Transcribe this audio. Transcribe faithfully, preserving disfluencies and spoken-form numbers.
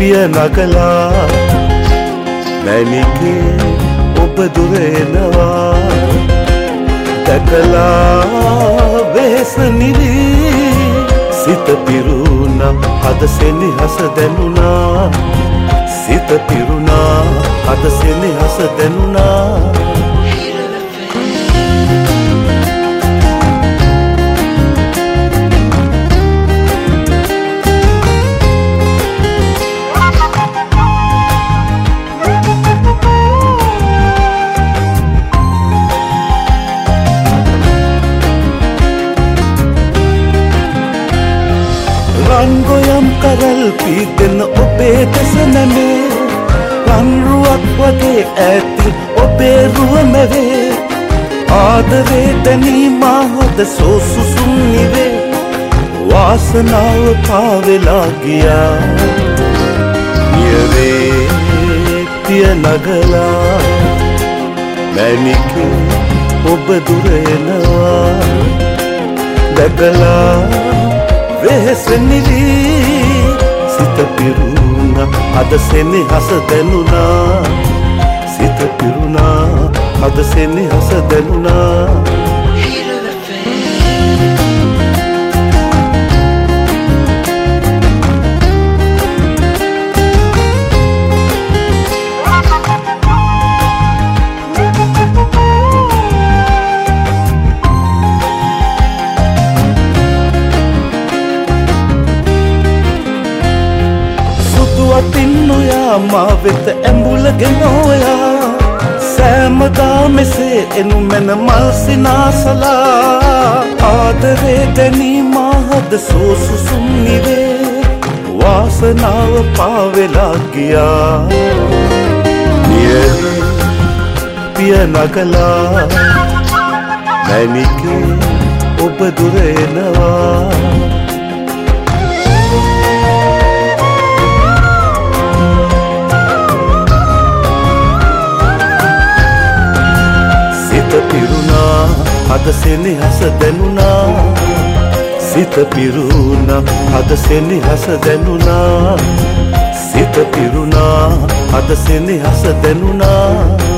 පිය නගලා මැණිකේ ඔබ දුර එනවා දැකලා වෙහෙස නිවි සිත පිරුණා අද සෙනෙහස දැනුණා සිත පිරුණා අද සෙනෙහස දැනුණා රන්ගොයම් කරල් පීතෙන ඔබේ දෙස නැමේ රන්රුවක් වගේ ඇති ඔබේ රුව මැවේ ආදරේ දැනී මාහොද සෝසුසුම් නිවේ වාසනාව පාවෙලා ගියා නියවේ පිය නගලා මැණිකේ ඔබ දුර එනවා දැකලා වෙහෙස නිවි සිත පිරුණා අද සෙනෙහස දැනුණා සිත පිරුණා අද සෙනෙහස දැනුණා තින්නුයා මා වෙත ඇඹුලගෙන ඔයා සෑමදා මෙසේ එනු මැන මල් සිනාසලා ආදරේ දැනී මාහද සෝසුසුම් නිවේ වාසනාව පාවෙලා ගියා නියලේ පිය නගලා මැණිකේ ඔබ දුර එනවා පිරුණා අද සෙනෙහස දැනුණා සිත පිරුණා අද සෙනෙහස දැනුණා සිත පිරුණා අද සෙනෙහස දැනුණා